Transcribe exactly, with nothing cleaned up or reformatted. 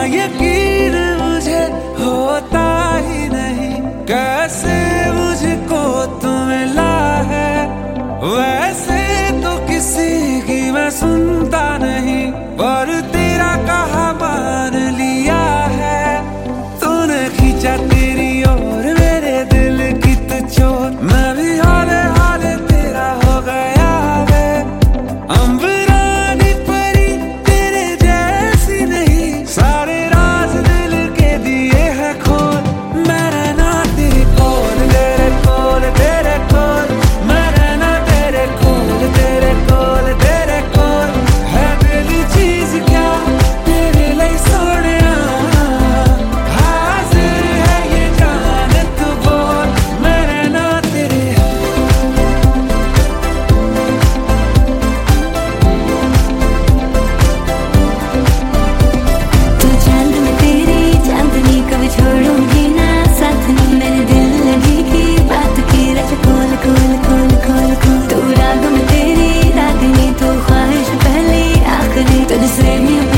यकीन मुझे होता ही नहीं, कैसे मुझको तू मिला है। वैसे तो किसी की मैं सुनता नहीं, पर तेरा कहा मान लिया है। तूने खींचा तेरी ओर मेरे दिल की तो चोट, मैं भी हाले हाले तेरा हो गया वे। अंबरानी परी तेरे जैसी नहीं, सारे राज दिल के दिए हैं खोल। मैं रहना तेरे कोल, तेरे कोल, तेरे कोल, मैं रहना तेरे कोल, तेरे कोल, तेरे कोल। है दिल चीज क्या तेरे लिए सोनिया, हाजिर है ये जान तू बोल। मैं रहना तेरे तू चांद में तेरी चांदनी कभी छोड़ूंगी ना साथ नहीं। मैंने दिल लगी की बात की रच खोल खोल खोल खोल खोल। तू राग में तेरी रागनी, तू ख्वाहिश पहली आखिरी, तुझसे भी